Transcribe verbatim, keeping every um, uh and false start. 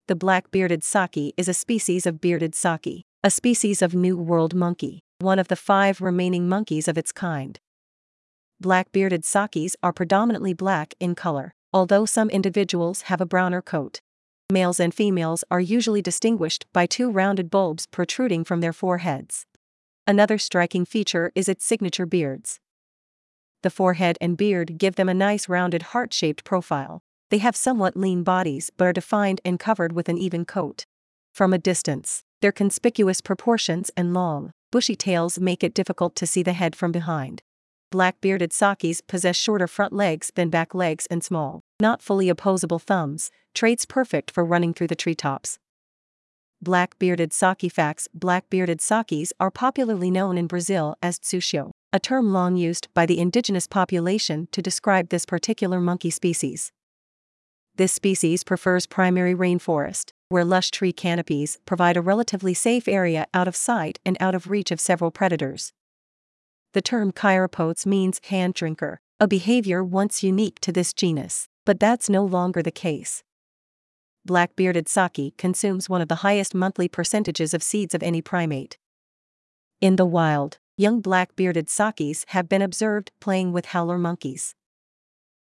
The black-bearded saki is a species of bearded saki, a species of New World monkey, one of the five remaining monkeys of its kind. Black-bearded sakis are predominantly black in color, although some individuals have a browner coat. Males and females are usually distinguished by two rounded bulbs protruding from their foreheads. Another striking feature is its signature beards. The forehead and beard give them a nice rounded heart-shaped profile. They have somewhat lean bodies but are defined and covered with an even coat. From a distance, their conspicuous proportions and long, bushy tails make it difficult to see the head from behind. Black-bearded sakis possess shorter front legs than back legs and small, not fully opposable thumbs, traits perfect for running through the treetops. Black-bearded saki facts. Black-bearded sakis are popularly known in Brazil as tsushio, a term long used by the indigenous population to describe this particular monkey species. This species prefers primary rainforest, where lush tree canopies provide a relatively safe area out of sight and out of reach of several predators. The term chiropotes means hand drinker, a behavior once unique to this genus, but that's no longer the case. Black-bearded saki consumes one of the highest monthly percentages of seeds of any primate. In the wild, young black-bearded sakis have been observed playing with howler monkeys.